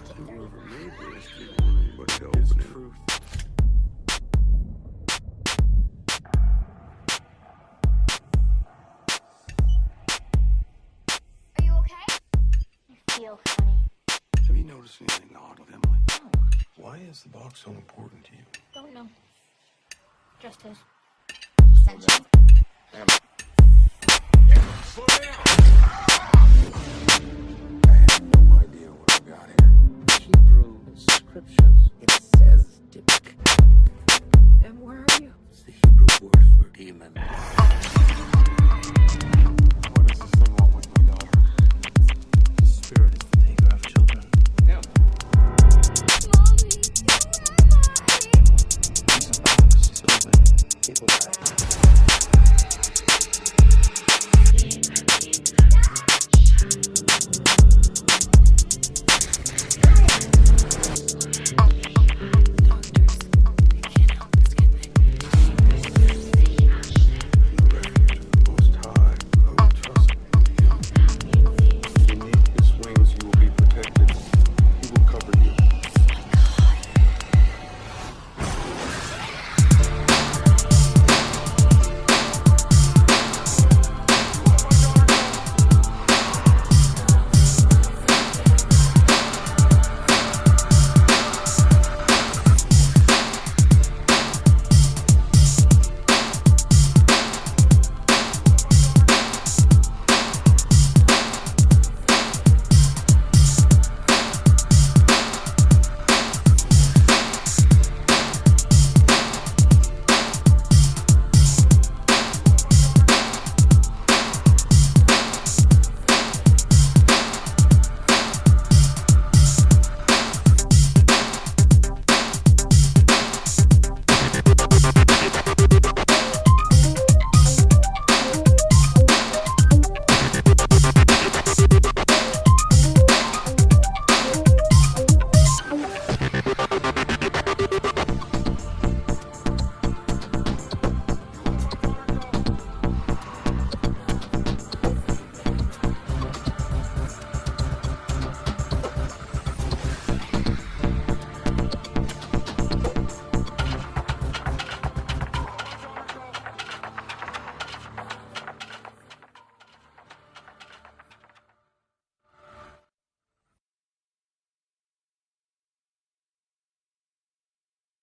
Whoever made this didn't want anybody to open it. Truth. Are you okay? I feel funny. Have you noticed anything odd with Emily? No. Why is the box so important to you? Don't know. Just his. Slow down. I have no idea what I've got here. Hebrew inscriptions. It says Dimmick. And where are you? It's the Hebrew word for demon.